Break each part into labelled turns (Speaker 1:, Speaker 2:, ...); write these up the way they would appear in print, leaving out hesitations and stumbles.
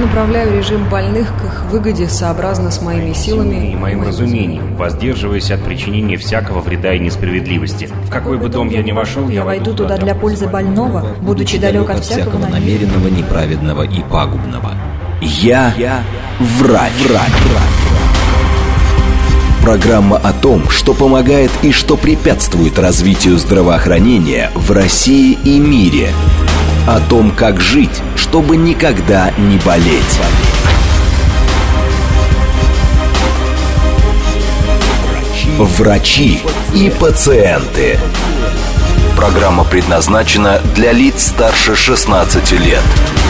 Speaker 1: направляю режим больных к их выгоде сообразно с моими силами
Speaker 2: и моим разумением, воздерживаясь от причинения всякого вреда и несправедливости. В какой бы дом я ни вошел,
Speaker 3: я войду туда для пользы больного, будучи далек от всякого
Speaker 4: намеренного, неправедного и пагубного. Я врач. Программа о том, что помогает и что препятствует развитию здравоохранения в России и мире. О том, как жить, чтобы никогда не болеть. Врачи и пациенты. Программа предназначена для лиц старше 16 лет.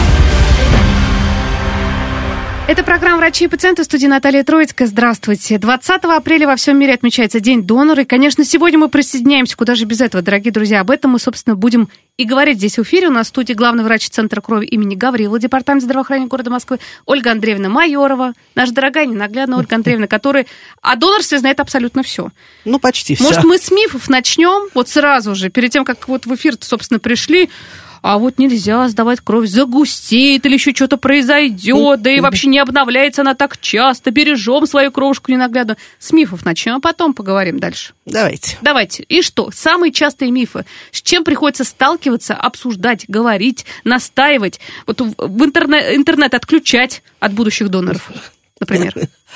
Speaker 5: Это программа «Врачи и пациенты», в студии Наталья Троицкая. Здравствуйте. 20 апреля во всем мире отмечается День донора. И, конечно, сегодня мы присоединяемся, куда же без этого, дорогие друзья. Об этом мы, собственно, будем и говорить здесь в эфире. У нас в студии главный врач Центра крови имени Гаврилова, Департамент здравоохранения города Москвы, Ольга Андреевна Майорова, наша дорогая, ненаглядная Ольга Андреевна, которая о донорстве знает абсолютно все.
Speaker 6: Ну, почти все.
Speaker 5: Может, мы с мифов начнем вот сразу же, перед тем, как вот в эфир-то, собственно, пришли. А вот нельзя сдавать кровь, загустеет или еще что-то произойдет, да и вообще не обновляется она так часто, бережем свою кровушку ненаглядно. С мифов начнем, а потом поговорим дальше. Давайте. И что? Самые частые мифы. С чем приходится сталкиваться, обсуждать, говорить, настаивать, вот в интернет отключать от будущих доноров, например?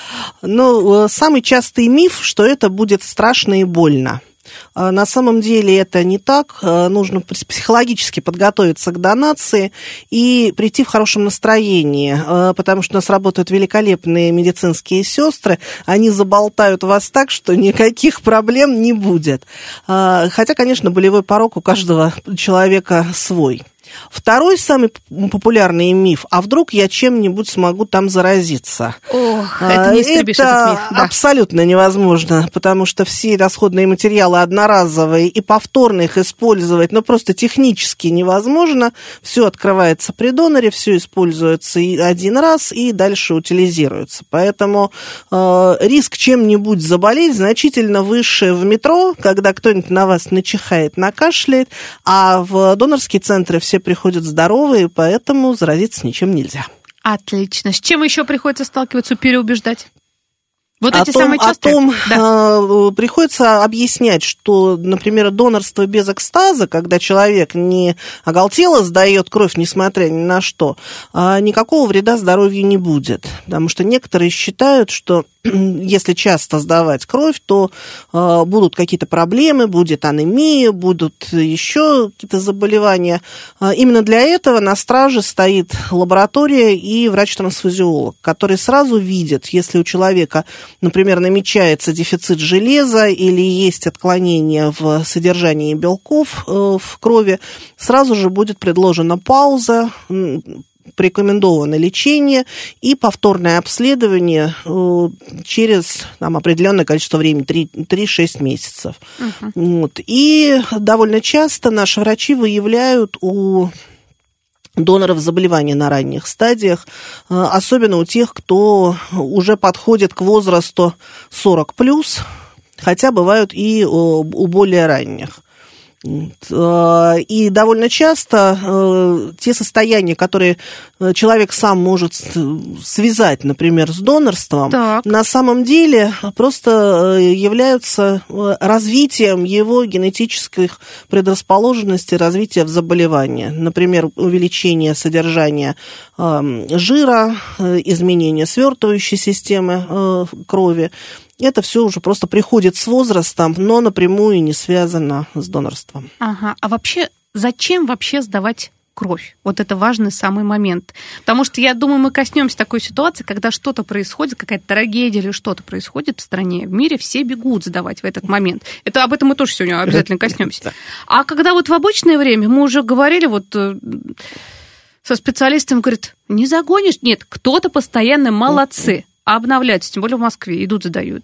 Speaker 6: Ну, самый частый миф, что это будет страшно и больно. На самом деле это не так. Нужно психологически подготовиться к донации и прийти в хорошем настроении, потому что у нас работают великолепные медицинские сестры. Они заболтают вас так, что никаких проблем не будет. Хотя, конечно, болевой порог у каждого человека свой. Второй самый популярный миф: а вдруг я чем-нибудь смогу там заразиться?
Speaker 5: Ох, это не истребишь, этот миф. Да.
Speaker 6: Абсолютно невозможно, потому что все расходные материалы одноразовые, и повторно их использовать, просто технически невозможно. Все открывается при доноре, все используется один раз и дальше утилизируется. Поэтому риск чем-нибудь заболеть значительно выше в метро, когда кто-нибудь на вас начихает, накашляет, а в донорские центры все приходят здоровые, поэтому заразиться ничем нельзя.
Speaker 5: Отлично. С чем еще приходится сталкиваться, переубеждать? Вот эти самые частые.
Speaker 6: Приходится объяснять, что, например, донорство без экстаза, когда человек не оголтело сдает кровь, несмотря ни на что, никакого вреда здоровью не будет. Потому что некоторые считают, что если часто сдавать кровь, то будут какие-то проблемы, будет анемия, будут еще какие-то заболевания. Именно для этого на страже стоит лаборатория и врач-трансфузиолог, который сразу видит, если у человека, например, намечается дефицит железа или есть отклонение в содержании белков в крови, сразу же будет предложена пауза, порекомендовано лечение и повторное обследование через определенное количество времени, 3-6 месяцев. И довольно часто наши врачи выявляют у доноров заболевания на ранних стадиях, особенно у тех, кто уже подходит к возрасту 40+, хотя бывают и у более ранних. И довольно часто те состояния, которые человек сам может связать, например, с донорством, на самом деле просто являются развитием его генетических предрасположенностей, развития заболевания. Например, увеличение содержания жира, изменение свертывающей системы крови. Это все уже просто приходит с возрастом, но напрямую не связано с донорством.
Speaker 5: Ага. А вообще, зачем вообще сдавать кровь? Вот это важный самый момент. Потому что, я думаю, мы коснемся такой ситуации, когда что-то происходит, какая-то трагедия или что-то происходит в стране, в мире, все бегут сдавать в этот момент. Об этом мы тоже сегодня обязательно коснемся. А когда вот в обычное время, мы уже говорили со специалистом, говорит, не загонишь? Нет, кто-то постоянно молодцы. Обновляются, тем более в Москве, идут, сдают.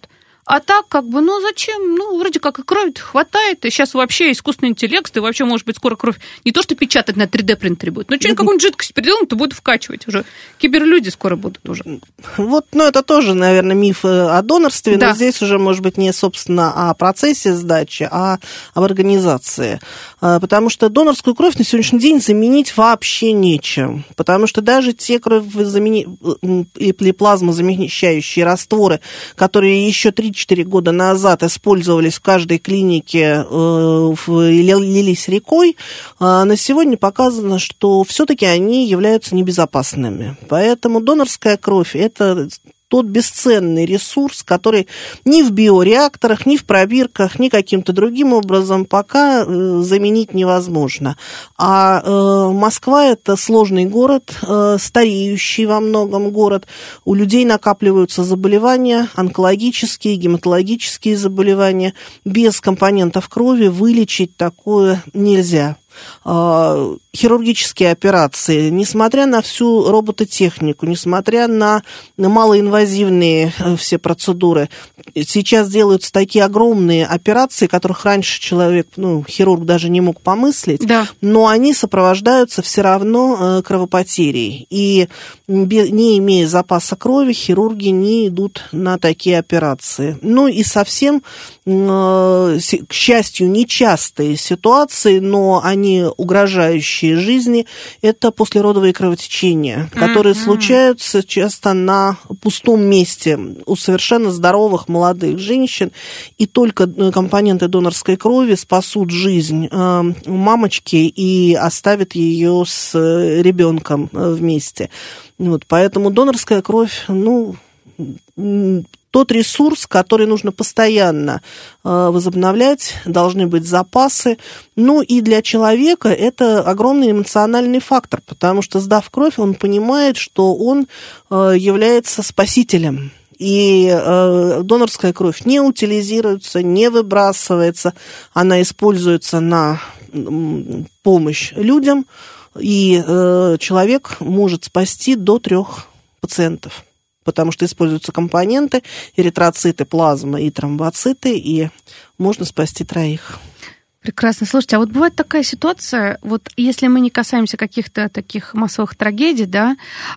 Speaker 5: А так, зачем? Вроде как и крови хватает. И сейчас вообще искусственный интеллект, и вообще, может быть, скоро кровь не то что печатать на 3D-принтере будет, но что-нибудь какую-нибудь жидкость переделают, то будут вкачивать уже. Киберлюди скоро будут уже.
Speaker 6: Это тоже, наверное, миф о донорстве,
Speaker 5: да.
Speaker 6: Но здесь уже, может быть, не, собственно, о процессе сдачи, а об организации. Потому что донорскую кровь на сегодняшний день заменить вообще нечем. Потому что даже те или плазмозамещающие растворы, которые еще 3-4 года назад использовались в каждой клинике и лились рекой, на сегодня показано, что все-таки они являются небезопасными. Поэтому донорская кровь – это тот бесценный ресурс, который ни в биореакторах, ни в пробирках, ни каким-то другим образом пока заменить невозможно. А Москва – это сложный город, стареющий во многом город. У людей накапливаются заболевания, онкологические, гематологические заболевания. Без компонентов крови вылечить такое нельзя. Хирургические операции, несмотря на всю робототехнику, несмотря на малоинвазивные все процедуры, сейчас делаются такие огромные операции, которых раньше человек, хирург даже не мог помыслить, да. Но они сопровождаются все равно кровопотерей. И не имея запаса крови, хирурги не идут на такие операции. И совсем, к счастью, нечастые ситуации, но они угрожающие жизни, это послеродовые кровотечения, которые случаются часто на пустом месте у совершенно здоровых молодых женщин, и только компоненты донорской крови спасут жизнь мамочки и оставят ее с ребенком вместе. Поэтому донорская кровь, тот ресурс, который нужно постоянно возобновлять, должны быть запасы. И для человека это огромный эмоциональный фактор, потому что, сдав кровь, он понимает, что он является спасителем. И донорская кровь не утилизируется, не выбрасывается, она используется на помощь людям, и человек может спасти до 3 пациентов. Потому что используются компоненты, эритроциты, плазма и тромбоциты, и можно спасти 3.
Speaker 5: Прекрасно. Слушайте, а бывает такая ситуация, если мы не касаемся каких-то таких массовых трагедий, да,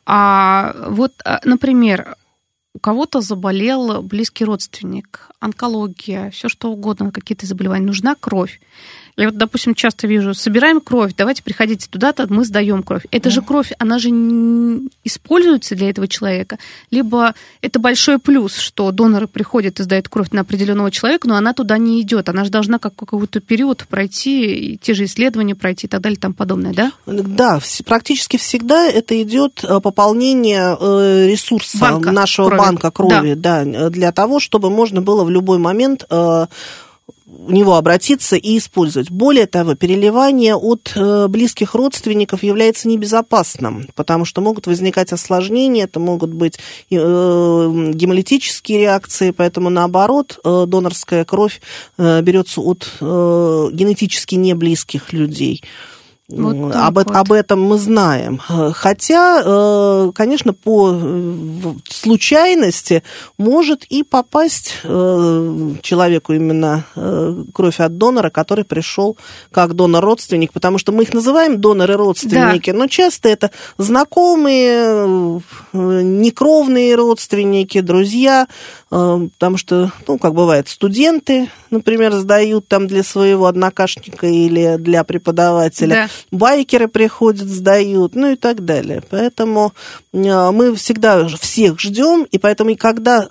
Speaker 5: например, у кого-то заболел близкий родственник, онкология, все что угодно, какие-то заболевания, нужна кровь. Я допустим, часто вижу, собираем кровь, давайте приходите туда-то, мы сдаем кровь. Это же кровь, она же не используется для этого человека. Либо это большой плюс, что доноры приходят и сдают кровь на определенного человека, но она туда не идет. Она же должна какой-то период пройти, и те же исследования пройти и так далее и тому подобное, да?
Speaker 6: Да, практически всегда это идет пополнение ресурса нашего банка крови, да, для того, чтобы можно было в любой момент в него обратиться и использовать. Более того, переливание от близких родственников является небезопасным, потому что могут возникать осложнения, это могут быть гемолитические реакции, поэтому наоборот, донорская кровь берется от генетически неблизких людей. Об этом мы знаем. Хотя, конечно, по случайности может и попасть человеку именно кровь от донора, который пришел как донор-родственник, потому что мы их называем доноры-родственники, да. Но часто это знакомые, некровные родственники, друзья, потому что, как бывает, студенты, например, сдают там для своего однокашника или для преподавателя, да. Байкеры приходят, сдают, и так далее. Поэтому мы всегда всех ждем, и поэтому и когда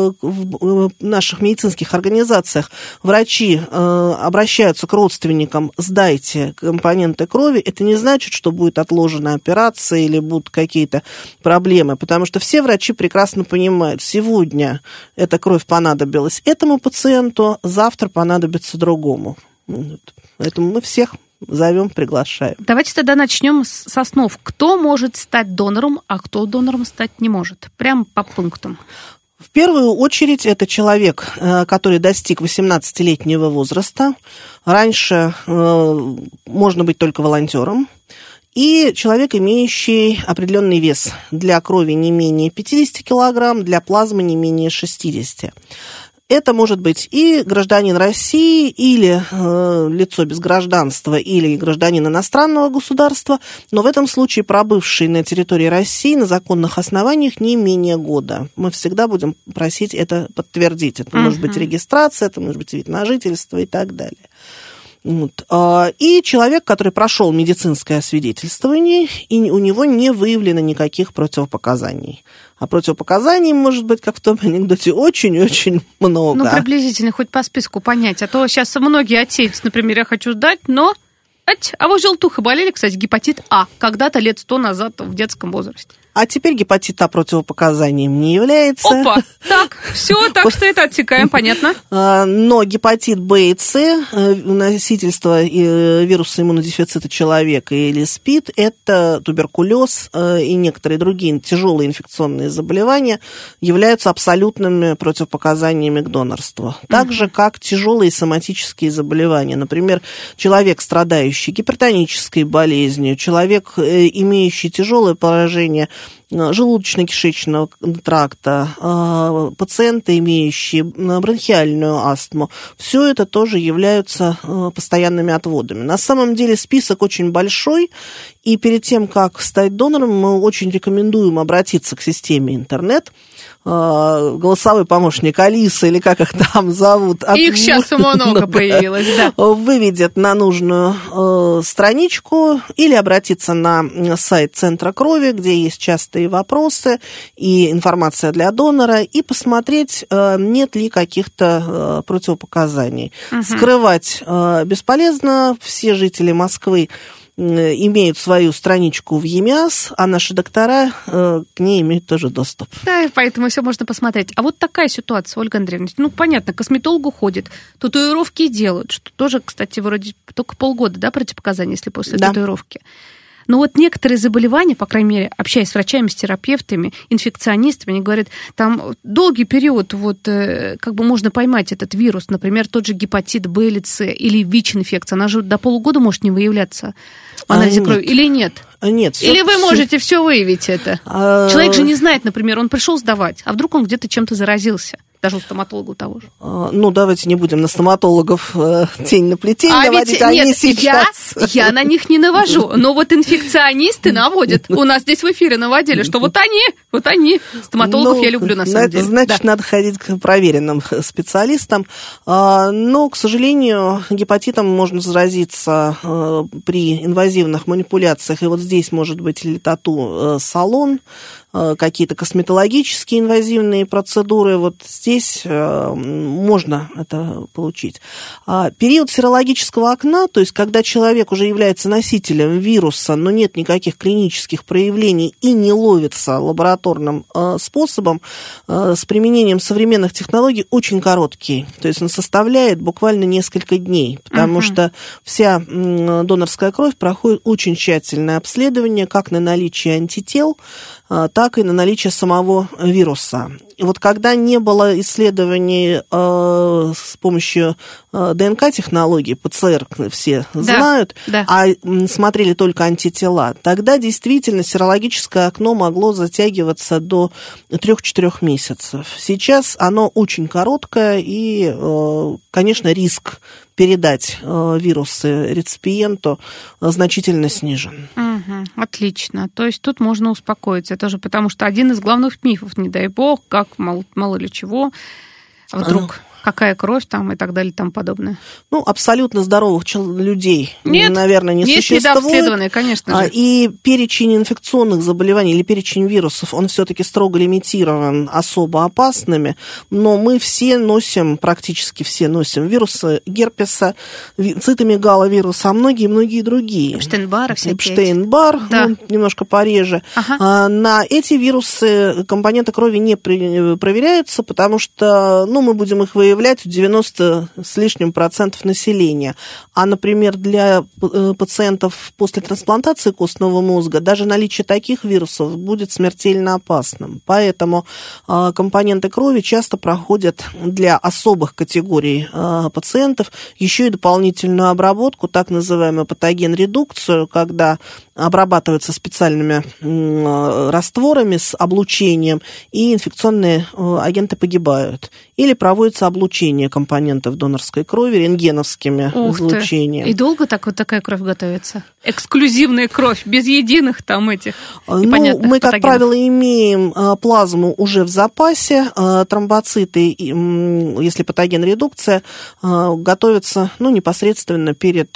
Speaker 6: в наших медицинских организациях врачи обращаются к родственникам, сдайте компоненты крови, это не значит, что будет отложена операция или будут какие-то проблемы, потому что все врачи прекрасно понимают, сегодня эта кровь понадобилась этому пациенту, завтра понадобится другому. Поэтому мы всех зовем, приглашаем.
Speaker 5: Давайте тогда начнем с основ. Кто может стать донором, а кто донором стать не может? Прямо по пунктам.
Speaker 6: В первую очередь это человек, который достиг 18-летнего возраста. Раньше можно быть только волонтером. И человек, имеющий определенный вес. Для крови не менее 50 килограмм, для плазмы не менее 60. Это может быть и гражданин России, или лицо без гражданства, или гражданин иностранного государства, но в этом случае пробывший на территории России на законных основаниях не менее года. Мы всегда будем просить это подтвердить. Это может быть регистрация, это может быть вид на жительство и так далее. Вот. И человек, который прошел медицинское освидетельствование, и у него не выявлено никаких противопоказаний. А противопоказаний может быть, как в том анекдоте, очень-очень много.
Speaker 5: Ну, приблизительно, хоть по списку понять. А то сейчас многие отсеются, например, я хочу сдать, но... А вы желтухой болели, кстати, гепатит А, когда-то лет 100 назад в детском возрасте.
Speaker 6: А теперь гепатит А противопоказанием не является.
Speaker 5: Опа, так, все, так что это отсекаем, понятно.
Speaker 6: Но гепатит Б и С, носительство вируса иммунодефицита человека или СПИД, это туберкулез и некоторые другие тяжелые инфекционные заболевания являются абсолютными противопоказаниями к донорству. Так же, как тяжелые соматические заболевания. Например, человек, страдающий гипертонической болезнью, человек, имеющий тяжелое поражение желудочно-кишечного тракта, пациенты, имеющие бронхиальную астму, все это тоже являются постоянными отводами. На самом деле список очень большой, и перед тем, как стать донором, мы очень рекомендуем обратиться к системе интернет. Голосовой помощник Алиса, или как их там зовут.
Speaker 5: Их сейчас много появилось, да.
Speaker 6: Выведет на нужную страничку или обратиться на сайт Центра крови, где есть частые вопросы и информация для донора, и посмотреть, нет ли каких-то противопоказаний. Скрывать бесполезно. Все жители Москвы имеют свою страничку в ЕМИАС, а наши доктора к ней имеют тоже доступ.
Speaker 5: Да, поэтому все можно посмотреть. А вот такая ситуация, Ольга Андреевна. Ну, понятно, к косметологу ходит, татуировки делают, что тоже, кстати, вроде только полгода, да, противопоказания, если после татуировки. Но вот некоторые заболевания, по крайней мере, общаясь с врачами, с терапевтами, инфекционистами, они говорят, там долгий период вот как бы можно поймать этот вирус, например, тот же гепатит Б или С, или ВИЧ-инфекция, она же до полугода может не выявляться в анализе крови, или нет?
Speaker 6: Нет.
Speaker 5: Или вы можете все выявить это? Человек же не знает, например, он пришел сдавать, а вдруг он где-то чем-то заразился? Даже у стоматолога того же.
Speaker 6: Ну, давайте не будем на стоматологов тень на плетень наводить.
Speaker 5: Ведь, они сейчас... Я на них не навожу, но вот инфекционисты наводят. У нас здесь в эфире наводили, что вот они. Стоматологов я люблю, на самом деле.
Speaker 6: Значит, надо ходить к проверенным специалистам. Но, к сожалению, гепатитом можно заразиться при инвазивных манипуляциях. И вот здесь может быть или тату-салон, какие-то косметологические инвазивные процедуры. Вот здесь можно это получить. Период серологического окна, то есть когда человек уже является носителем вируса, но нет никаких клинических проявлений и не ловится лабораторным способом, с применением современных технологий очень короткий. То есть он составляет буквально несколько дней, потому что вся донорская кровь проходит очень тщательное обследование как на наличие антител, так и на наличие самого вируса. И вот когда не было исследований с помощью ДНК-технологий, ПЦР все знают, а смотрели только антитела, тогда действительно серологическое окно могло затягиваться до 3-4 месяцев. Сейчас оно очень короткое, и, конечно, риск передать вирусы реципиенту значительно снижен.
Speaker 5: Отлично. То есть тут можно успокоиться тоже, потому что один из главных мифов, не дай бог, как мало ли чего, вдруг какая кровь там и так далее и тому подобное.
Speaker 6: Ну, абсолютно здоровых людей, наверное, не существует.
Speaker 5: Есть недообследованные, конечно же.
Speaker 6: И перечень инфекционных заболеваний или перечень вирусов, он все-таки строго лимитирован особо опасными, но мы все носим, практически все носим вирусы герпеса, цитомегаловируса, а многие другие.
Speaker 5: Эпштейн-Бар всякие.
Speaker 6: Эпштейн-Бар, немножко пореже. На эти вирусы компоненты крови не проверяются, потому что мы будем их выявлять в 90 с лишним процентов населения. А, например, для пациентов после трансплантации костного мозга даже наличие таких вирусов будет смертельно опасным. Поэтому компоненты крови часто проходят для особых категорий пациентов еще и дополнительную обработку, так называемую патоген-редукцию, когда обрабатываются специальными растворами с облучением, и инфекционные агенты погибают. Или проводится облучение компонентов донорской крови рентгеновскими излучениями.
Speaker 5: И долго такая кровь готовится? Эксклюзивная кровь, без единых там этих непонятных
Speaker 6: мы, как
Speaker 5: патогенов.
Speaker 6: правило, имеем плазму уже в запасе. Тромбоциты, если патоген-редукция, готовятся непосредственно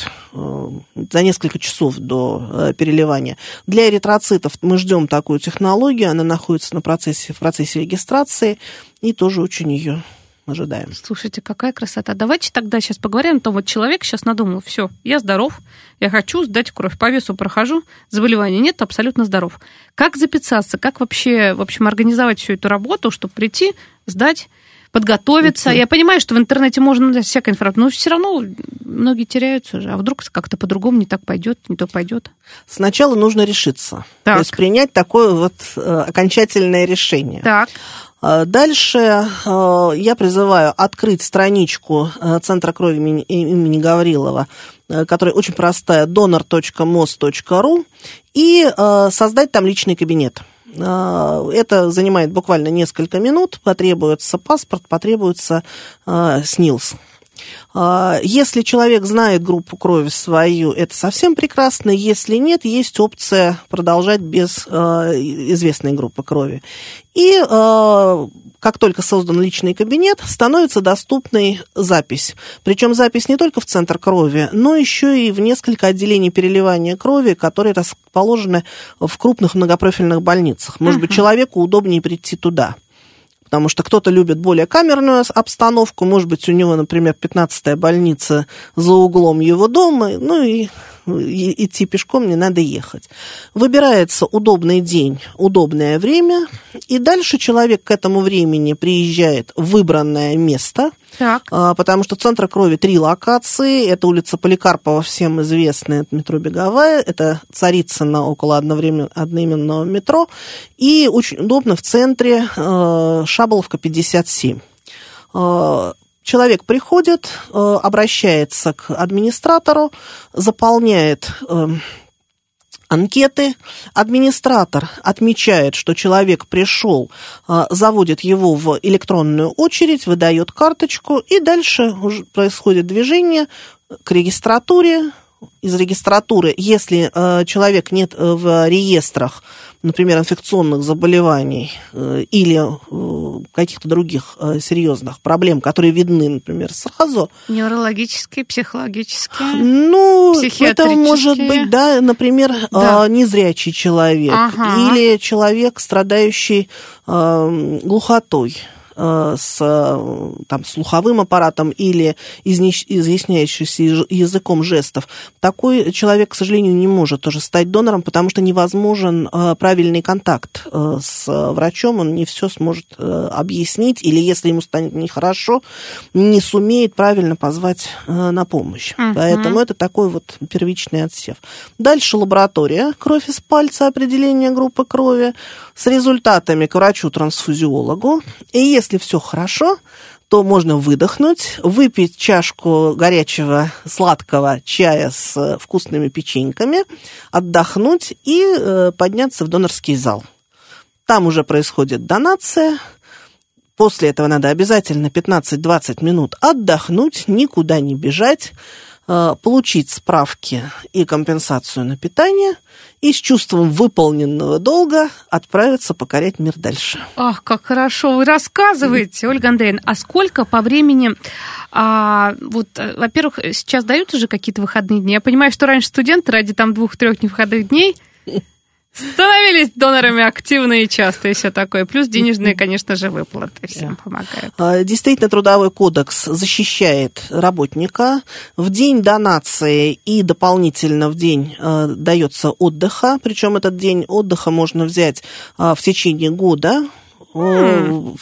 Speaker 6: за несколько часов до переливания. Для эритроцитов мы ждем такую технологию, она находится в процессе регистрации, и тоже очень ее ожидаем.
Speaker 5: Слушайте, какая красота. Давайте тогда сейчас поговорим о том, вот человек сейчас надумал, все, я здоров, я хочу сдать кровь, по весу прохожу, заболевания нет, абсолютно здоров. Как записаться, как вообще, в общем, организовать всю эту работу, чтобы прийти, сдать, подготовиться? Я понимаю, что в интернете можно найти всякая информация, но все равно многие теряются же. А вдруг как-то по-другому не так пойдет, не то пойдет?
Speaker 6: Сначала нужно решиться.
Speaker 5: Так.
Speaker 6: То есть принять такое окончательное решение.
Speaker 5: Так.
Speaker 6: Дальше я призываю открыть страничку Центра крови имени Гаврилова, которая очень простая, donor.mos.ru, и создать там личный кабинет. Это занимает буквально несколько минут, потребуется паспорт, потребуется СНИЛС. Если человек знает группу крови свою, это совсем прекрасно. Если нет, есть опция продолжать без известной группы крови. И как только создан личный кабинет, становится доступной запись. Причем запись не только в Центр крови, но еще и в несколько отделений переливания крови, которые расположены в крупных многопрофильных больницах. Может быть, человеку удобнее прийти туда. Потому что кто-то любит более камерную обстановку, может быть, у него, например, 15-я больница за углом его дома, и идти пешком не надо ехать. Выбирается удобный день, удобное время, и дальше человек к этому времени приезжает в выбранное место, потому что Центра крови 3 локации. Это улица Поликарпова, всем известная, это метро Беговая, это Царицына около одноименного метро, и очень удобно в центре Шаболовка, 57. Человек приходит, обращается к администратору, заполняет анкеты. Администратор отмечает, что человек пришел, заводит его в электронную очередь, выдает карточку, и дальше уже происходит движение к регистратуре. Из регистратуры, если человек нет в реестрах, например, инфекционных заболеваний или каких-то других серьезных проблем, которые видны, например, сразу.
Speaker 5: Неврологические, психологические,
Speaker 6: это может быть, например, незрячий человек или человек, страдающий глухотой, с слуховым аппаратом или изъясняющийся языком жестов. Такой человек, к сожалению, не может тоже стать донором, потому что невозможен правильный контакт с врачом, он не все сможет объяснить, или если ему станет нехорошо, не сумеет правильно позвать на помощь. Поэтому это такой первичный отсев. Дальше лаборатория, кровь из пальца, определение группы крови с результатами к врачу-трансфузиологу. И если все хорошо, то можно выдохнуть, выпить чашку горячего сладкого чая с вкусными печеньками, отдохнуть и подняться в донорский зал. Там уже происходит донация. После этого надо обязательно 15-20 минут отдохнуть, никуда не бежать, получить справки и компенсацию на питание и с чувством выполненного долга отправиться покорять мир дальше.
Speaker 5: Ах, как хорошо вы рассказываете, Ольга Андреевна. А сколько по времени, во-первых, сейчас дают уже какие-то выходные дни? Я понимаю, что раньше студенты ради 2-3 невыходных дней становились донорами активно и часто, и все такое. Плюс денежные, конечно же, выплаты всем помогают.
Speaker 6: Действительно, Трудовой кодекс защищает работника. В день донации и дополнительно в день дается отдыха. Причем этот день отдыха можно взять в течение года.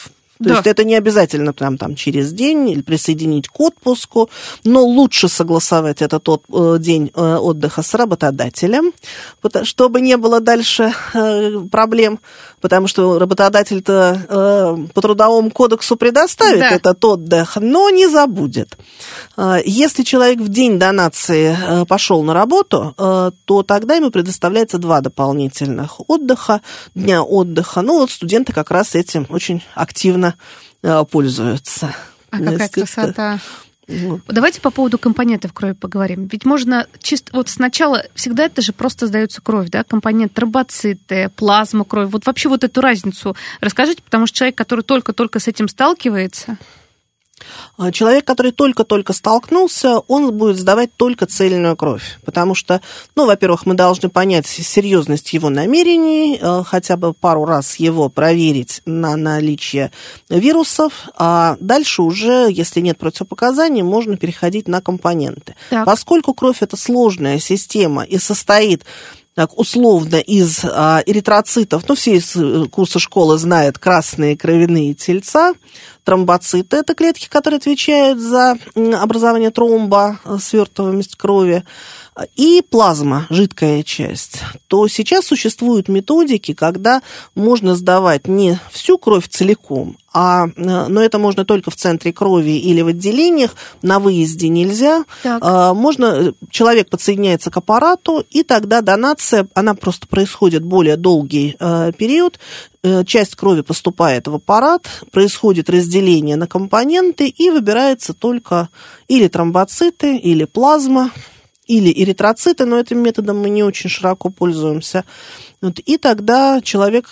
Speaker 6: То есть это не обязательно там через день или присоединить к отпуску, но лучше согласовать этот день отдыха с работодателем, чтобы не было дальше проблем, потому что работодатель-то по Трудовому кодексу предоставит этот отдых, но не забудет. Если человек в день донации пошел на работу, то тогда ему предоставляется 2 дополнительных дня отдыха. Ну вот студенты как раз этим очень активно пользуются.
Speaker 5: А какая красота! Давайте по поводу компонентов крови поговорим. Ведь можно чисто... Вот сначала всегда это же просто сдается кровь, да? Компонент тромбоциты, плазма крови. Вот вообще вот эту разницу расскажите, потому что человек, который только-только с этим сталкивается...
Speaker 6: Человек, который только-только столкнулся, он будет сдавать только цельную кровь, потому что, во-первых, мы должны понять серьезность его намерений, хотя бы пару раз его проверить на наличие вирусов, а дальше уже, если нет противопоказаний, можно переходить на компоненты. Так. Поскольку кровь – это сложная система и состоит... Так, условно, из эритроцитов, все из курса школы знают красные кровяные тельца, тромбоциты – это клетки, которые отвечают за образование тромба, свертываемость крови, и плазма, жидкая часть, то сейчас существуют методики, когда можно сдавать не всю кровь целиком, но это можно только в центре крови или в отделениях, на выезде нельзя. Человек подсоединяется к аппарату, и тогда донация, она просто происходит более долгий период, часть крови поступает в аппарат, происходит разделение на компоненты, и выбирается только или тромбоциты, или плазма, или эритроциты, но этим методом мы не очень широко пользуемся. И тогда человек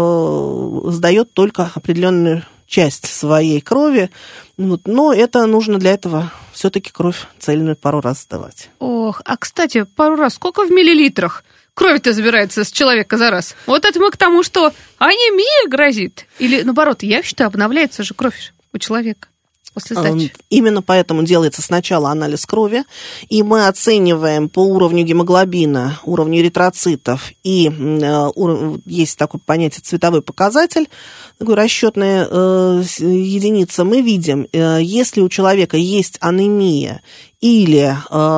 Speaker 6: сдает только определенную часть своей крови, но это нужно для этого все-таки кровь цельную пару раз сдавать.
Speaker 5: Ох, а кстати, пару раз, сколько в миллилитрах крови-то забирается с человека за раз? Вот это мы к тому, что анемия грозит. Или, наоборот, я считаю, обновляется же кровь у человека.
Speaker 6: Именно поэтому делается сначала анализ крови, и мы оцениваем по уровню гемоглобина, уровню эритроцитов, и есть такое понятие цветовой показатель, такой расчетная единица. Мы видим, если у человека есть анемия или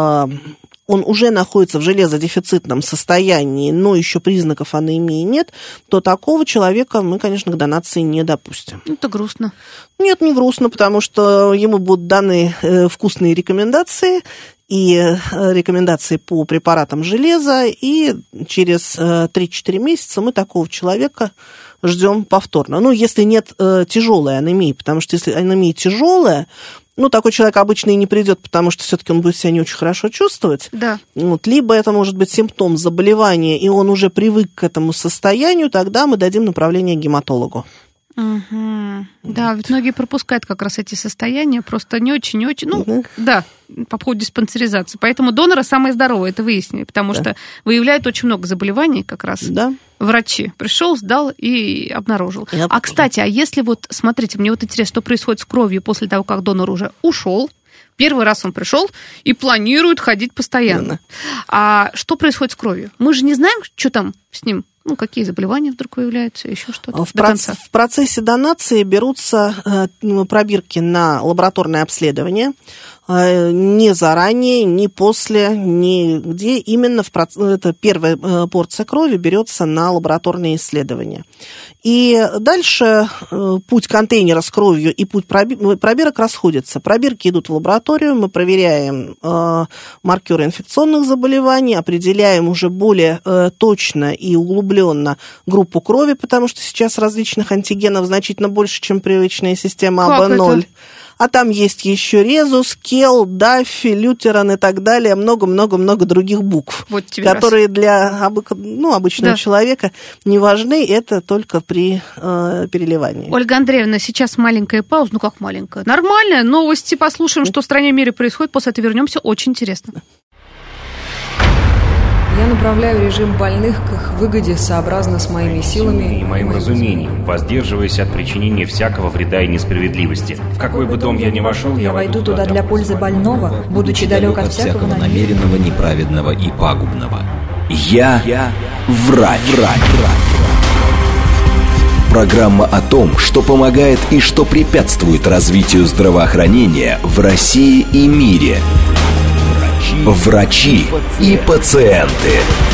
Speaker 6: он уже находится в железодефицитном состоянии, но еще признаков анемии нет, то такого человека мы, конечно, к донации не допустим.
Speaker 5: Это грустно.
Speaker 6: Нет, не грустно, потому что ему будут даны вкусные рекомендации, и рекомендации по препаратам железа, и через 3-4 месяца мы такого человека ждем повторно. Если нет тяжелой анемии, потому что если анемия тяжелая, такой человек обычно и не придет, потому что все-таки он будет себя не очень хорошо чувствовать.
Speaker 5: Да.
Speaker 6: Либо это может быть симптом заболевания, и он уже привык к этому состоянию, тогда мы дадим направление к гематологу.
Speaker 5: Угу. Да, ведь многие пропускают как раз эти состояния, просто не очень, по поводу диспансеризации. Поэтому доноры самые здоровые, это выяснили, потому что выявляют очень много заболеваний как раз.
Speaker 6: Да.
Speaker 5: Врачи пришел, сдал и обнаружил. Кстати, если смотрите, мне интересно, что происходит с кровью после того, как донор уже ушел. Первый раз он пришел и планирует ходить постоянно. А что происходит с кровью? Мы же не знаем, что там с ним. Какие заболевания вдруг выявляются, еще что-то.
Speaker 6: В процессе донации берутся пробирки на лабораторное обследование. Ни заранее, ни после, нигде. Именно это первая порция крови берется на лабораторные исследования. И дальше путь контейнера с кровью и путь пробирок расходятся. Пробирки идут в лабораторию, мы проверяем маркеры инфекционных заболеваний, определяем уже более точно и углубленно группу крови, потому что сейчас различных антигенов значительно больше, чем привычная система АБ0. А там есть еще резус, кел, даффи, лютеран и так далее, много-много-много других букв, которые для обычного человека не важны, это только при переливании.
Speaker 5: Ольга Андреевна, сейчас маленькая пауза, как маленькая? Нормальная, новости послушаем, что в стране и мире происходит, после этого вернемся, очень интересно.
Speaker 1: Я направляю режим больных к их выгоде сообразно с моими силами
Speaker 2: и моим разумением, воздерживаясь от причинения всякого вреда и несправедливости. В какой бы дом я ни вошел,
Speaker 3: я войду туда для пользы больного, будучи далек от всякого
Speaker 4: намеренного, неправедного и пагубного. Я врач. Программа о том, что помогает и что препятствует развитию здравоохранения в России и мире. Врачи и пациенты.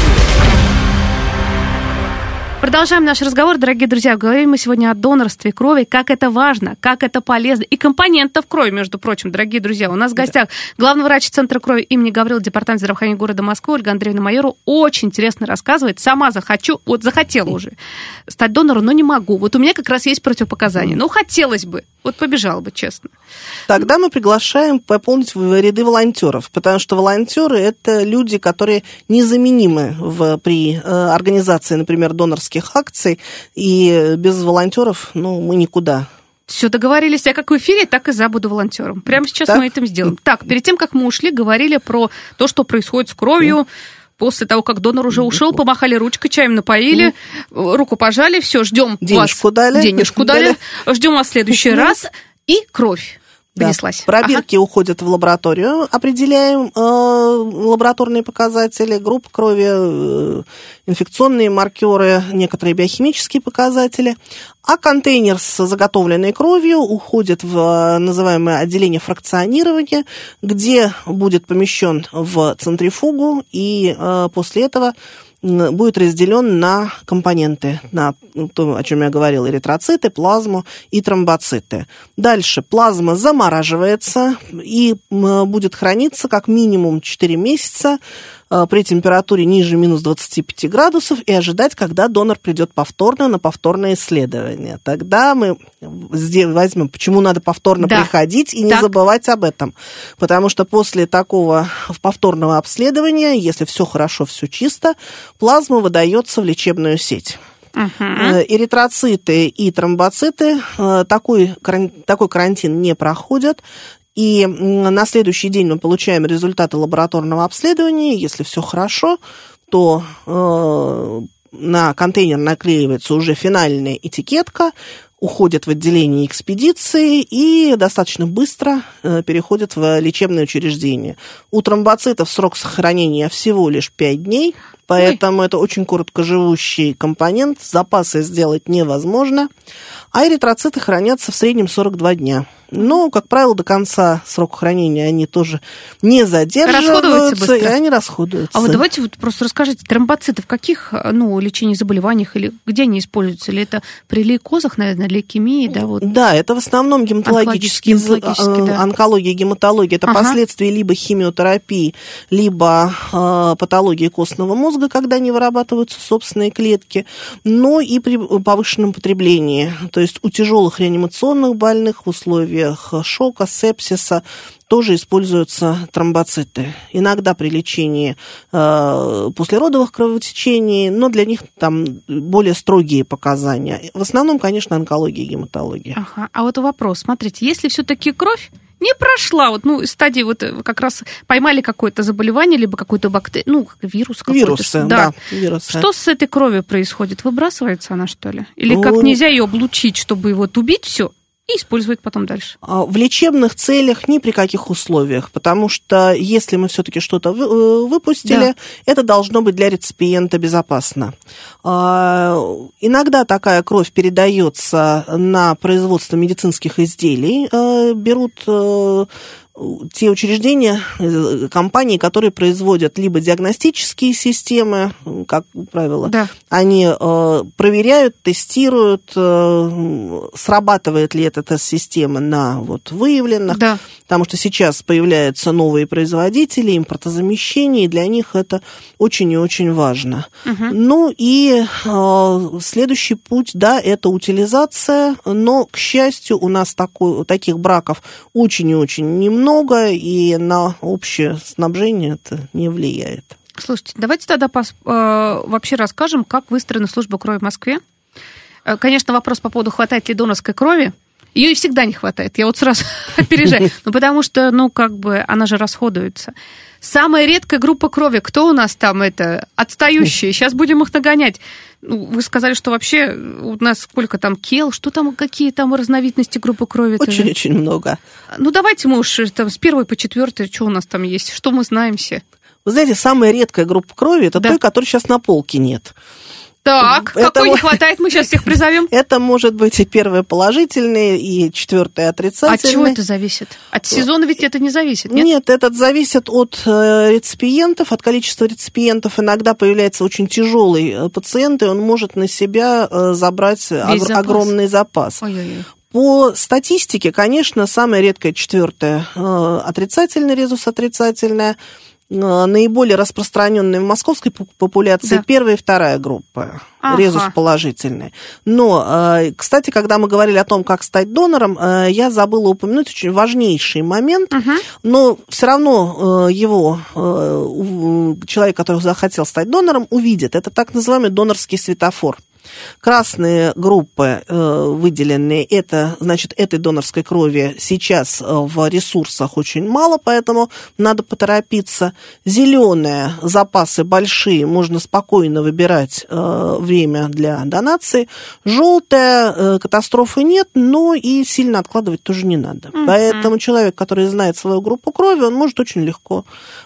Speaker 5: Продолжаем наш разговор, дорогие друзья. Говорим мы сегодня о донорстве крови, как это важно, как это полезно. И компонентов крови, между прочим, дорогие друзья. У нас в гостях главный врач Центра крови имени Гаврилова, Департамент здравоохранения города Москвы Ольга Андреевна Майорова. Очень интересно рассказывает. Сама захотела уже стать донором, но не могу. Вот у меня как раз есть противопоказания. Но хотелось бы. Вот побежала бы, честно.
Speaker 6: Тогда мы приглашаем пополнить ряды волонтеров, потому что волонтеры – это люди, которые незаменимы при организации, например, донорских акций, и без волонтеров мы никуда.
Speaker 5: Все, договорились. Я как в эфире, так и буду волонтером. Прямо сейчас мы это сделаем. Так, перед тем, как мы ушли, говорили про то, что происходит с кровью. После того, как донор уже ушел, помахали ручкой, чаем напоили, руку пожали, все, ждем
Speaker 6: денежку
Speaker 5: вас.
Speaker 6: Дали.
Speaker 5: Денежку дали. Ждем вас в следующий раз. И кровь донеслась.
Speaker 6: Пробирки уходят в лабораторию, определяем лабораторные показатели, группа крови, инфекционные маркеры, некоторые биохимические показатели. А контейнер с заготовленной кровью уходит в называемое отделение фракционирования, где будет помещен в центрифугу, и после этого будет разделен на компоненты, на то, о чем я говорила, эритроциты, плазму и тромбоциты. Дальше плазма замораживается и будет храниться как минимум 4 месяца при температуре ниже минус 25 градусов и ожидать, когда донор придет повторно на повторное исследование. Тогда мы возьмем, почему надо повторно приходить и не забывать об этом. Потому что после такого повторного обследования, если все хорошо, все чисто, плазма выдается в лечебную сеть. Эритроциты и тромбоциты такой карантин не проходят. И на следующий день мы получаем результаты лабораторного обследования. Если все хорошо, то на контейнер наклеивается уже финальная этикетка, уходит в отделение экспедиции и достаточно быстро переходит в лечебное учреждение. У тромбоцитов срок сохранения всего лишь 5 дней, поэтому это очень короткоживущий компонент, запасы сделать невозможно, а эритроциты хранятся в среднем 42 дня. Но, как правило, до конца срока хранения они тоже не задерживаются, и они расходуются.
Speaker 5: А вот давайте просто расскажите, тромбоциты в каких лечении заболеваниях или где они используются? Или это при лейкозах, наверное, лейкемии? Да,
Speaker 6: это в основном гематологические, онкология, гематология. Это последствия либо химиотерапии, либо патологии костного мозга, когда не вырабатываются собственные клетки, но и при повышенном потреблении. То есть у тяжелых реанимационных больных в условиях шока, сепсиса тоже используются тромбоциты. Иногда при лечении послеродовых кровотечений, но для них там более строгие показания. В основном, конечно, онкология и гематология.
Speaker 5: А вот вопрос. Смотрите, если все-таки кровь не прошла, стадии как раз поймали какое-то заболевание, либо какую-то бактерию, вирус какой-то.
Speaker 6: Вирусы.
Speaker 5: Что с этой кровью происходит? Выбрасывается она, что ли? Или как нельзя ее облучить, чтобы убить все? И использовать потом дальше.
Speaker 6: В лечебных целях ни при каких условиях, потому что если мы все-таки что-то выпустили, это должно быть для реципиента безопасно. Иногда такая кровь передается на производство медицинских изделий, берут те учреждения, компании, которые производят либо диагностические системы, как правило, они проверяют, тестируют, срабатывает ли эта тест-система на выявленных, потому что сейчас появляются новые производители, импортозамещение, и для них это очень и очень важно. Ну и следующий путь, это утилизация, но, к счастью, у нас таких браков очень и очень немного, и на общее снабжение это не влияет.
Speaker 5: Слушайте, давайте тогда вообще расскажем, как выстроена служба крови в Москве. Конечно, вопрос по поводу, хватает ли донорской крови. Ее и всегда не хватает, я сразу опережаю. Потому что, она же расходуется. Самая редкая группа крови, кто у нас там отстающие? Сейчас будем их нагонять. Вы сказали, что вообще у нас сколько там кел, какие там разновидности группы крови?
Speaker 6: Очень-очень много.
Speaker 5: Давайте мы уж с 1 по 4, что у нас там есть, что мы знаем все.
Speaker 6: Вы знаете, самая редкая группа крови – это той, которой сейчас на полке нет.
Speaker 5: Так, какой не хватает, мы сейчас всех призовем.
Speaker 6: Это может быть и первое положительное, и четвертое отрицательное.
Speaker 5: От чего это зависит? От сезона ведь это не зависит, нет?
Speaker 6: Нет, это зависит от реципиентов, от количества реципиентов. Иногда появляется очень тяжелый пациент, и он может на себя забрать огромный запас.
Speaker 5: Ой-ой-ой.
Speaker 6: По статистике, конечно, самое редкое четвертое отрицательный резус, отрицательное. Наиболее распространенные в московской популяции первая и вторая группа, резус положительный. Но, кстати, когда мы говорили о том, как стать донором, я забыла упомянуть очень важнейший момент, но все равно его человек, который захотел стать донором, увидит. Это так называемый донорский светофор. Красные группы выделенные, это, значит, этой донорской крови сейчас в ресурсах очень мало, поэтому надо поторопиться. Зеленые запасы большие, можно спокойно выбирать время для донации. Желтая катастрофы нет, но и сильно откладывать тоже не надо. Поэтому человек, который знает свою группу крови, он может очень легко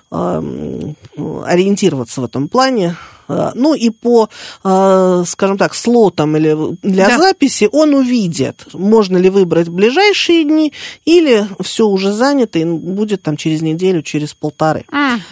Speaker 6: ориентироваться в этом плане. Ну и по, скажем так, слотам или для записи он увидит, можно ли выбрать в ближайшие дни, или все уже занято и будет там через неделю, через полторы.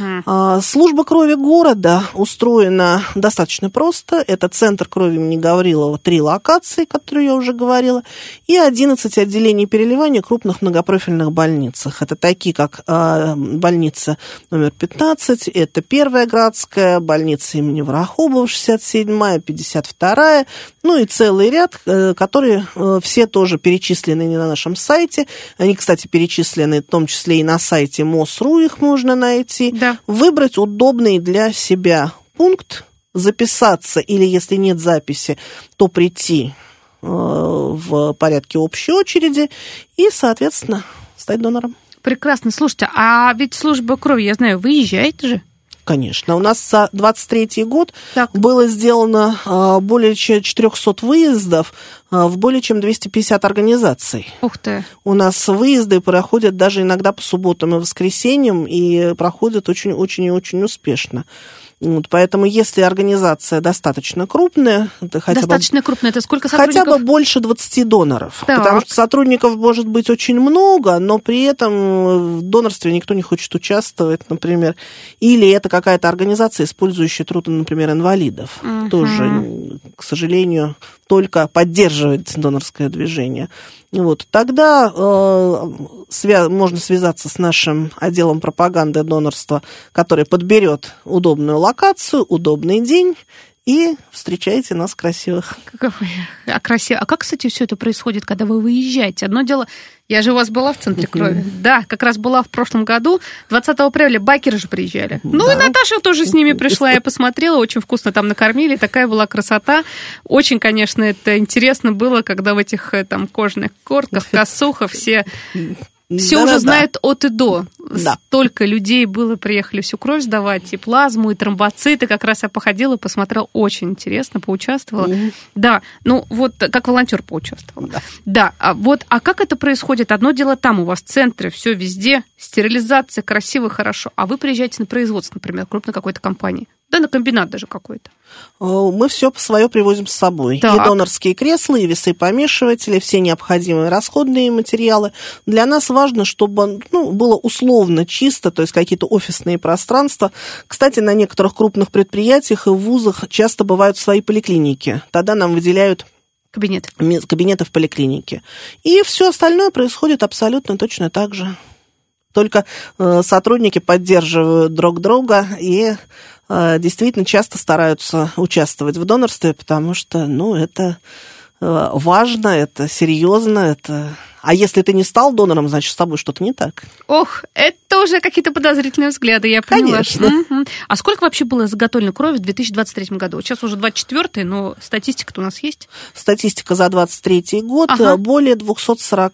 Speaker 6: Служба крови города устроена достаточно просто. Это центр крови имени Гаврилова, 3 локации, которые я уже говорила, и 11 отделений переливания крупных многопрофильных больницах. Это такие, как больница номер 15, это Первая Градская, больница имени Варахобова, 67-я, 52-я, ну и целый ряд, которые все тоже перечислены не на нашем сайте. Они, кстати, перечислены в том числе и на сайте МОС.ру, их можно найти. Выбрать удобный для себя пункт, записаться, или если нет записи, то прийти в порядке общей очереди и, соответственно, стать донором.
Speaker 5: Прекрасно. Слушайте, а ведь служба крови, я знаю, выезжает же?
Speaker 6: Конечно. У нас за 23-й год было сделано более чем 400 выездов в более чем 250 организаций.
Speaker 5: Ух ты!
Speaker 6: У нас выезды проходят даже иногда по субботам и воскресеньям, и проходят очень-очень и очень успешно. Вот, поэтому, если организация достаточно крупная, это
Speaker 5: крупная, это сколько сотрудников?
Speaker 6: Хотя бы больше 20 доноров. Потому что сотрудников может быть очень много, но при этом в донорстве никто не хочет участвовать, например. Или это какая-то организация, использующая труд, например, инвалидов. Тоже, к сожалению, только поддерживает донорское движение. Вот. Тогда можно связаться с нашим отделом пропаганды донорства, который подберет удобную локацию, удобный день, и встречайте нас красивых.
Speaker 5: Красиво. А как, кстати, все это происходит, когда вы выезжаете? Одно дело, я же у вас была в центре крови. Да, как раз была в прошлом году. 20 апреля байкеры же приезжали. Ну и Наташа тоже с ними пришла, я посмотрела, очень вкусно там накормили, такая была красота. Очень, конечно, это интересно было, когда в этих там кожаных куртках, косухах все уже знают от и до. Столько людей приехали всю кровь сдавать, и плазму, и тромбоциты. Как раз я походила, посмотрела, очень интересно, поучаствовала. Да, ну вот как волонтер поучаствовала. А как это происходит? Одно дело там у вас в центре, все везде, стерилизация, красиво, хорошо. А вы приезжаете на производство, например, крупной какой-то компании. Да, на комбинат даже какой-то.
Speaker 6: Мы все свое привозим с собой. И донорские кресла, и весы-помешиватели, все необходимые расходные материалы. Для нас важно, чтобы было условно чисто, то есть какие-то офисные пространства. Кстати, на некоторых крупных предприятиях и в вузах часто бывают свои поликлиники. Тогда нам выделяют кабинеты в поликлинике. И все остальное происходит абсолютно точно так же. Только сотрудники поддерживают друг друга и действительно часто стараются участвовать в донорстве, потому что, это важно, это серьезно, это... А если ты не стал донором, значит, с тобой что-то не так.
Speaker 5: Ох, это уже какие-то подозрительные взгляды, я поняла.
Speaker 6: Конечно.
Speaker 5: А сколько вообще было заготовлено крови в 2023 году? Сейчас уже 24-й, но статистика-то у нас есть?
Speaker 6: Статистика за 2023 год более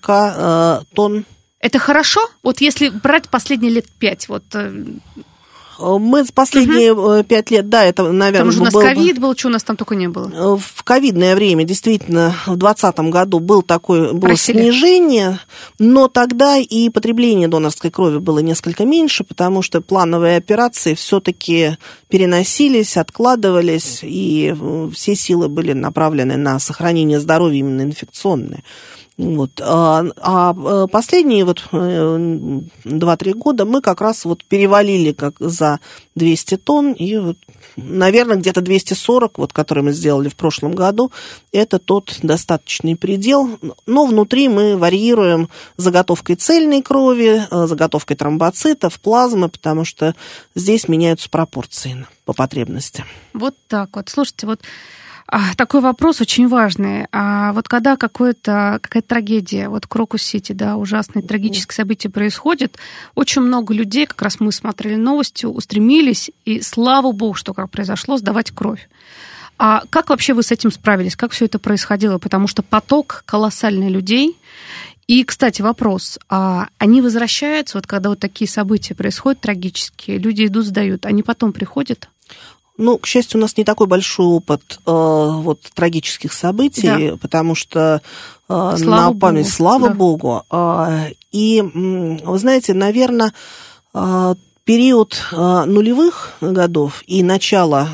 Speaker 6: 240 тонн.
Speaker 5: Это хорошо? Вот если брать последние лет 5,
Speaker 6: Мы последние 5 лет, да, это, наверное...
Speaker 5: Потому что у нас ковид был, что у нас там только не было.
Speaker 6: В ковидное время, действительно, в 2020 году было снижение, но тогда и потребление донорской крови было несколько меньше, потому что плановые операции все-таки переносились, откладывались, и все силы были направлены на сохранение здоровья именно инфекционное. Вот. А последние 2-3 года мы как раз перевалили как за 200 тонн, и наверное, где-то 240, который мы сделали в прошлом году, это тот достаточный предел, но внутри мы варьируем заготовкой цельной крови, заготовкой тромбоцитов, плазмы, потому что здесь меняются пропорции по потребности.
Speaker 5: Вот так вот. Слушайте, такой вопрос очень важный. Когда какая-то трагедия, Крокус-Сити, да, ужасное трагическое событие происходит, очень много людей, как раз мы смотрели новости, устремились, и слава богу, что как произошло, сдавать кровь. А как вообще вы с этим справились? Как все это происходило? Потому что поток колоссальный людей. И, кстати, вопрос. Они возвращаются, когда такие события происходят трагические, люди идут, сдают, они потом приходят?
Speaker 6: К счастью, у нас не такой большой опыт трагических событий, да. Потому что на память, слава богу. И, вы знаете, наверное, период нулевых годов и начало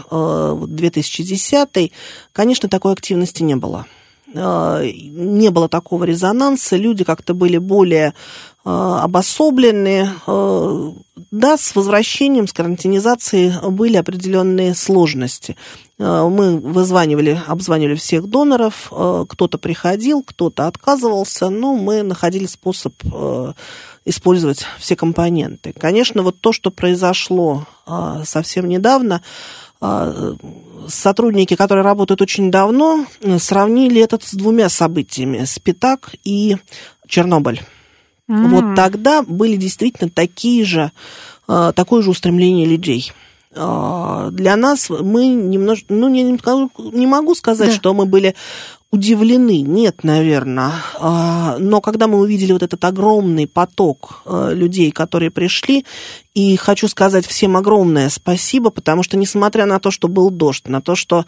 Speaker 6: 2010-й, конечно, такой активности не было. Не было такого резонанса, люди как-то были более обособлены. Да, с возвращением, с карантинизацией были определенные сложности. Мы обзванивали всех доноров, кто-то приходил, кто-то отказывался, но мы находили способ использовать все компоненты. Конечно, то, что произошло совсем недавно, сотрудники, которые работают очень давно, сравнили это с 2 событиями: Спитак и Чернобыль. Тогда были действительно такое же устремление людей. Для нас мы немножко, не могу сказать, да, что мы были удивлены, нет, наверное. Но когда мы увидели этот огромный поток людей, которые пришли, и хочу сказать всем огромное спасибо, потому что, несмотря на то, что был дождь, на то, что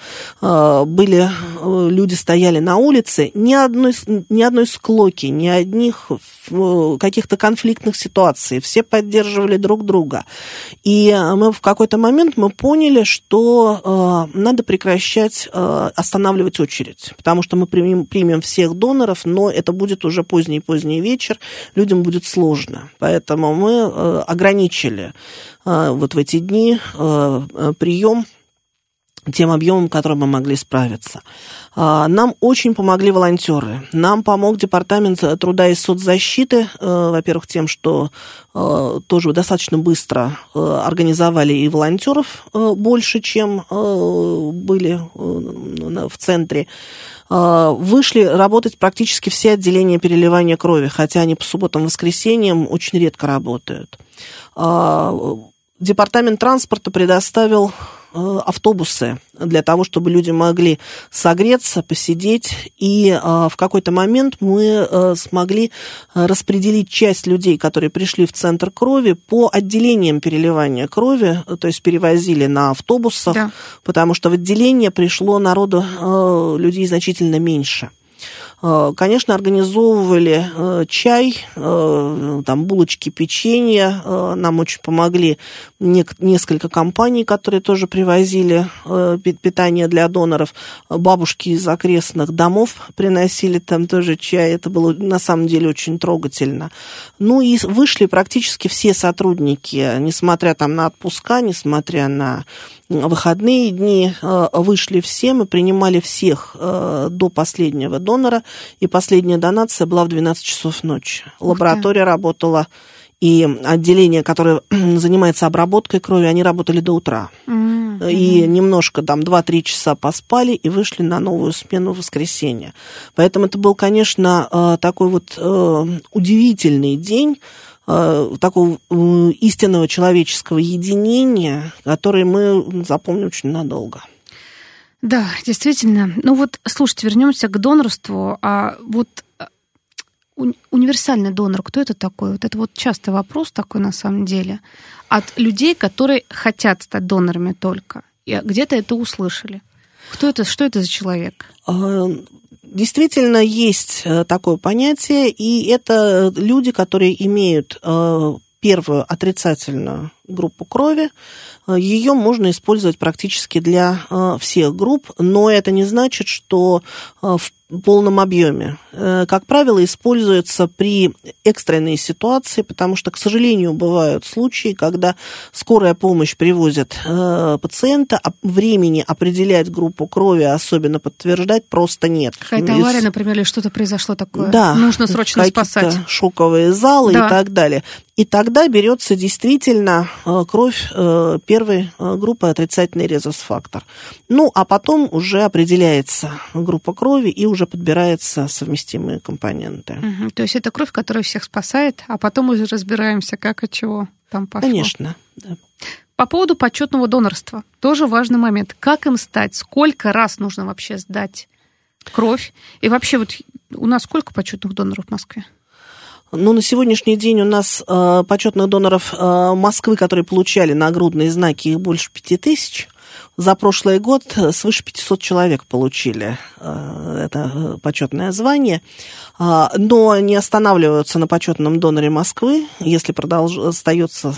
Speaker 6: люди стояли на улице, ни одной склоки, ни одних каких-то конфликтных ситуаций, все поддерживали друг друга. И мы в какой-то момент поняли, что надо прекращать останавливать очередь, потому что мы примем всех доноров, но это будет уже поздний вечер, людям будет сложно. Поэтому мы ограничили в эти дни прием тем объемом, которым мы могли справиться. Нам очень помогли волонтеры. Нам помог Департамент труда и соцзащиты, во-первых, тем, что тоже достаточно быстро организовали и волонтеров больше, чем были в центре. Вышли работать практически все отделения переливания крови, хотя они по субботам и воскресеньям очень редко работают. Департамент транспорта предоставил автобусы для того, чтобы люди могли согреться, посидеть. И в какой-то момент мы смогли распределить часть людей, которые пришли в центр крови, по отделениям переливания крови, то есть перевозили на автобусах, да, потому что в отделение пришло народу, людей значительно меньше. Конечно, организовывали чай, булочки, печенье. Нам очень помогли несколько компаний, которые тоже привозили питание для доноров. Бабушки из окрестных домов приносили там тоже чай. Это было на самом деле очень трогательно. И вышли практически все сотрудники, несмотря на отпуска, несмотря на выходные дни, вышли все, мы принимали всех до последнего донора, и последняя донация была в 12 часов ночи. Лаборатория работала, и отделение, которое занимается обработкой крови, они работали до утра. И немножко 2-3 часа поспали и вышли на новую смену в воскресенье. Поэтому это был, конечно, такой удивительный день, такого истинного человеческого единения, который мы запомним очень надолго.
Speaker 5: Да, действительно. Слушайте, вернемся к донорству. универсальный донор, кто это такой? Вот это вот частый вопрос такой на самом деле. От людей, которые хотят стать донорами только. И где-то это услышали. Кто это, что это за человек?
Speaker 6: Действительно, есть такое понятие, и это люди, которые имеют первую отрицательную группу крови. Ее можно использовать практически для всех групп, но это не значит, что в полном объеме. Как правило, используется при экстренной ситуации, потому что, к сожалению, бывают случаи, когда скорая помощь привозит пациента, а времени определять группу крови, особенно подтверждать, просто нет.
Speaker 5: Какая-то авария, например, или что-то произошло такое.
Speaker 6: Да,
Speaker 5: нужно срочно спасать.
Speaker 6: Шоковые залы, да, и так далее. И тогда берется действительно кровь первой группы, отрицательный резус-фактор. Ну, а потом уже определяется группа крови и уже подбираются совместимые компоненты.
Speaker 5: Угу. То есть это кровь, которая всех спасает, а потом уже разбираемся, как и чего там пошло.
Speaker 6: Конечно, да.
Speaker 5: По поводу почетного донорства. Тоже важный момент. Как им стать? Сколько раз нужно вообще сдать кровь? И вообще вот у нас сколько почетных доноров в Москве?
Speaker 6: Ну, на сегодняшний день у нас почетных доноров Москвы, которые получали нагрудные знаки, их больше 5000. За прошлый год свыше 500 человек получили это почетное звание, но не останавливаются на почетном доноре Москвы, если остается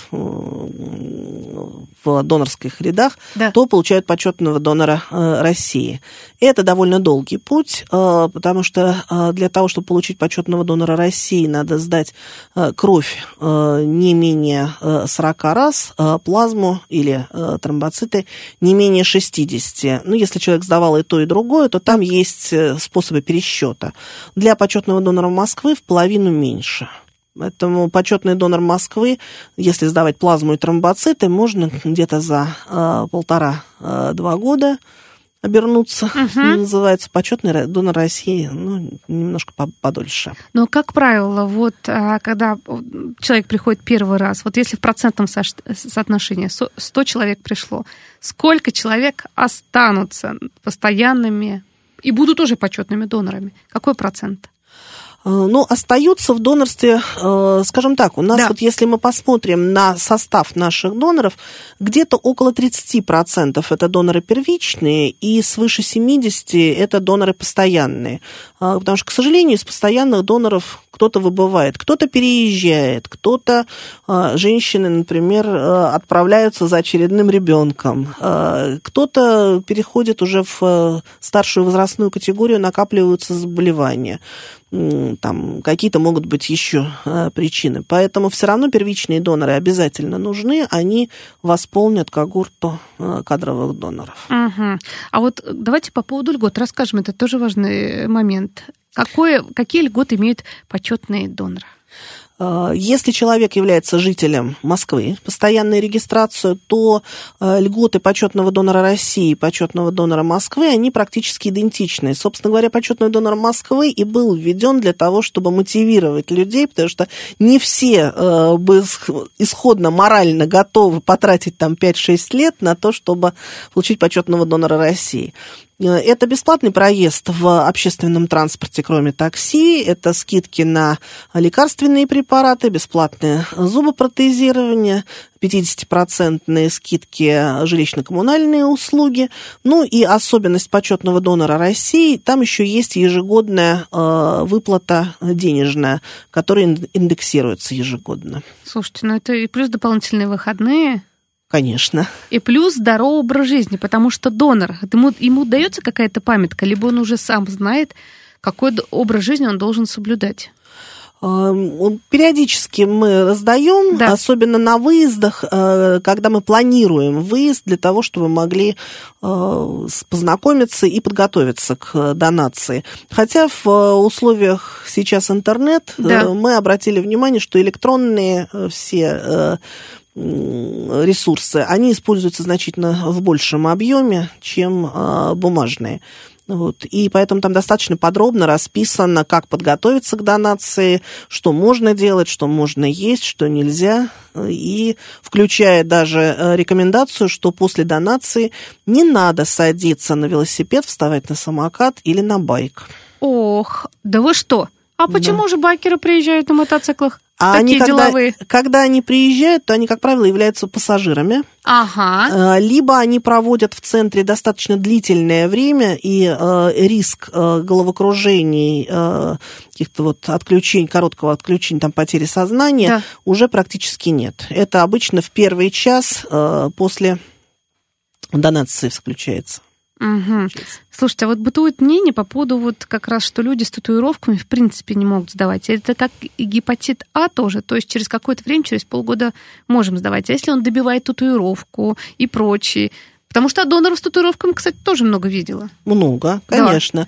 Speaker 6: в донорских рядах, да, то получают почетного донора России. Это довольно долгий путь, потому что для того, чтобы получить почетного донора России, надо сдать кровь не менее 40 раз, плазму или тромбоциты не менее 60. Ну, если человек сдавал и то, и другое, то там есть способы пересчета. Для почетного донора Москвы в половину меньше. Поэтому почетный донор Москвы, если сдавать плазму и тромбоциты, можно где-то за 1,5-2 года обернуться. Называется почетный донор России, ну, немножко подольше.
Speaker 5: Но, как правило, вот когда человек приходит первый раз, вот если в процентном соотношении 100 человек пришло, сколько человек останутся постоянными и будут уже почетными донорами? Какой процент?
Speaker 6: Ну, остаются в донорстве, скажем так, у нас вот если мы посмотрим на состав наших доноров, где-то около 30% это доноры первичные, и свыше 70% это доноры постоянные. Потому что, к сожалению, из постоянных доноров кто-то выбывает, кто-то переезжает, кто-то, женщины, например, отправляются за очередным ребенком, кто-то переходит уже в старшую возрастную категорию, накапливаются заболевания. Там какие-то могут быть еще причины. Поэтому все равно первичные доноры обязательно нужны, они восполнят когорту кадровых доноров.
Speaker 5: Угу. А вот давайте по поводу льгот расскажем, это тоже важный момент. Какие льготы имеют почетные доноры?
Speaker 6: Если человек является жителем Москвы, постоянной регистрацию, то льготы почетного донора России и почетного донора Москвы, они практически идентичны. Собственно говоря, почетный донор Москвы и был введен для того, чтобы мотивировать людей, потому что не все бы исходно морально готовы потратить там 5-6 лет на то, чтобы получить почетного донора России. Это бесплатный проезд в общественном транспорте, кроме такси, это скидки на лекарственные препараты, бесплатное зубопротезирование, 50% скидки жилищно-коммунальные услуги. Ну и особенность почетного донора России, там еще есть ежегодная выплата денежная, которая индексируется ежегодно.
Speaker 5: Слушайте, ну это и плюс дополнительные выходные.
Speaker 6: Конечно.
Speaker 5: И плюс здоровый образ жизни, потому что донор, ему дается какая-то памятка, либо он уже сам знает, какой образ жизни он должен соблюдать.
Speaker 6: Периодически мы раздаем, особенно на выездах, когда мы планируем выезд для того, чтобы могли познакомиться и подготовиться к донации. Хотя в условиях сейчас интернет мы обратили внимание, что электронные все ресурсы, они используются значительно в большем объеме, чем бумажные. Вот. И поэтому там достаточно подробно расписано, как подготовиться к донации, что можно делать, что можно есть, что нельзя, и включая даже рекомендацию, что после донации не надо садиться на велосипед, вставать на самокат или на байк.
Speaker 5: Ох, да вы что? А почему же байкеры приезжают на мотоциклах?
Speaker 6: А
Speaker 5: Такие
Speaker 6: они,
Speaker 5: деловые.
Speaker 6: когда они приезжают, то они, как правило, являются пассажирами.
Speaker 5: Ага.
Speaker 6: Либо они проводят в центре достаточно длительное время, и риск головокружений, каких-то вот отключений, короткого отключения, там, потери сознания уже практически нет. Это обычно в первый час после донации включается.
Speaker 5: Угу. Слушайте, а вот бытует мнение по поводу вот как раз, что люди с татуировками в принципе не могут сдавать. Это как и гепатит А тоже, то есть через какое-то время, через полгода можем сдавать. А если он добивает татуировку и прочее? Потому что доноров с татуировками, кстати, тоже много видела.
Speaker 6: Много, конечно.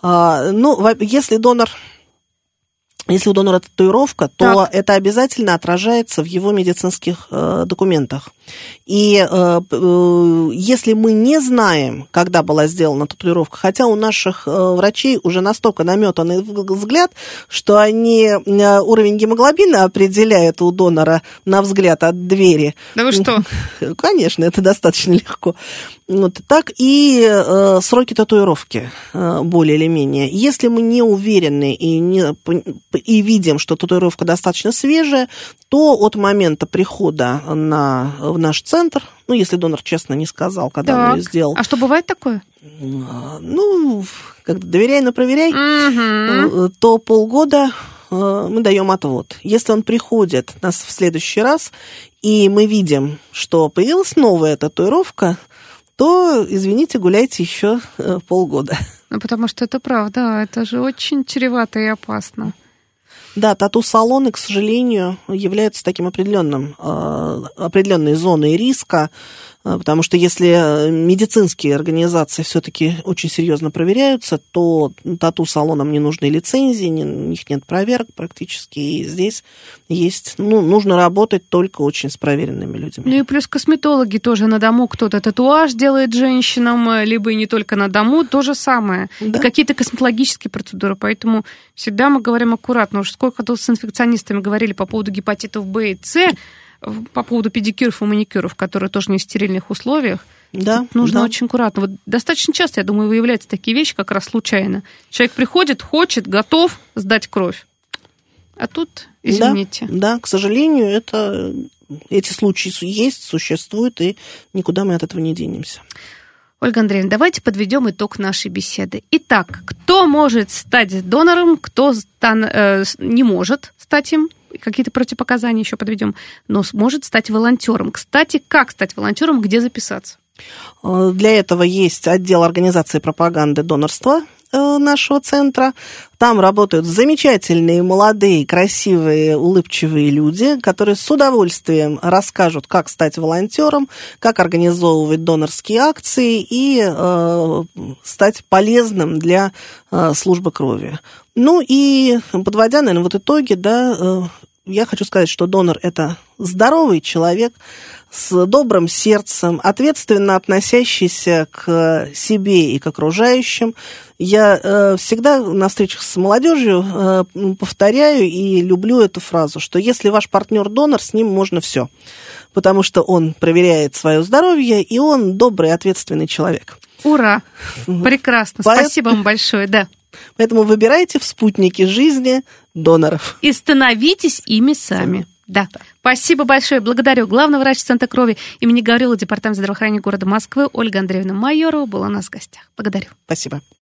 Speaker 6: Если у донора татуировка, то это обязательно отражается в его медицинских документах. И если мы не знаем, когда была сделана татуировка, хотя у наших врачей уже настолько наметанный взгляд, что они уровень гемоглобина определяют у донора на взгляд от двери.
Speaker 5: Да вы что?
Speaker 6: Конечно, это достаточно легко. Вот так и сроки татуировки более или менее. Если мы не уверены и видим, что татуировка достаточно свежая, то от момента прихода в наш центр, если донор честно не сказал, когда он ее сделал.
Speaker 5: А что, бывает такое?
Speaker 6: Как доверяй, но проверяй, то полгода мы даем отвод. Если он приходит нас в следующий раз, и мы видим, что появилась новая татуировка, то, извините, гуляйте еще полгода.
Speaker 5: Потому что это правда, это же очень чревато и опасно.
Speaker 6: Да, тату-салоны, к сожалению, являются таким определенной зоной риска, потому что если медицинские организации все-таки очень серьезно проверяются, то тату-салонам не нужны лицензии, у них нет проверок практически, и здесь нужно работать только очень с проверенными людьми.
Speaker 5: Ну и плюс косметологи тоже на дому, кто-то татуаж делает женщинам, либо и не только на дому, то же самое. Да. И какие-то косметологические процедуры, поэтому всегда мы говорим аккуратно. Уж сколько тут с инфекционистами говорили по поводу гепатитов Б и С, по поводу педикюров и маникюров, которые тоже не в стерильных условиях.
Speaker 6: Да,
Speaker 5: нужно очень аккуратно. Вот достаточно часто, я думаю, выявляются такие вещи как раз случайно. Человек приходит, хочет, готов сдать кровь. А тут, извините.
Speaker 6: Да, к сожалению, эти случаи есть, существуют, и никуда мы от этого не денемся.
Speaker 5: Ольга Андреевна, давайте подведем итог нашей беседы. Итак, кто может стать донором, кто не может стать им, какие-то противопоказания еще подведем, но сможет стать волонтером. Кстати, как стать волонтером, где записаться?
Speaker 6: Для этого есть отдел организации пропаганды донорства нашего центра. Там работают замечательные, молодые, красивые, улыбчивые люди, которые с удовольствием расскажут, как стать волонтером, как организовывать донорские акции и стать полезным для службы крови. Ну и подводя, наверное, вот итоги, я хочу сказать, что донор – это здоровый человек с добрым сердцем, ответственно относящийся к себе и к окружающим. Я всегда на встречах с молодежью повторяю и люблю эту фразу, что если ваш партнер донор, с ним можно все, потому что он проверяет свое здоровье, и он добрый, ответственный человек.
Speaker 5: Ура! Прекрасно! Спасибо вам большое, да.
Speaker 6: Поэтому выбирайте в спутнике жизни доноров.
Speaker 5: И становитесь ими сами. Да. Спасибо большое. Благодарю. Главный врач Центра крови имени Гаврилова, Департамент здравоохранения города Москвы Ольга Андреевна Майорова была у нас в гостях. Благодарю.
Speaker 6: Спасибо.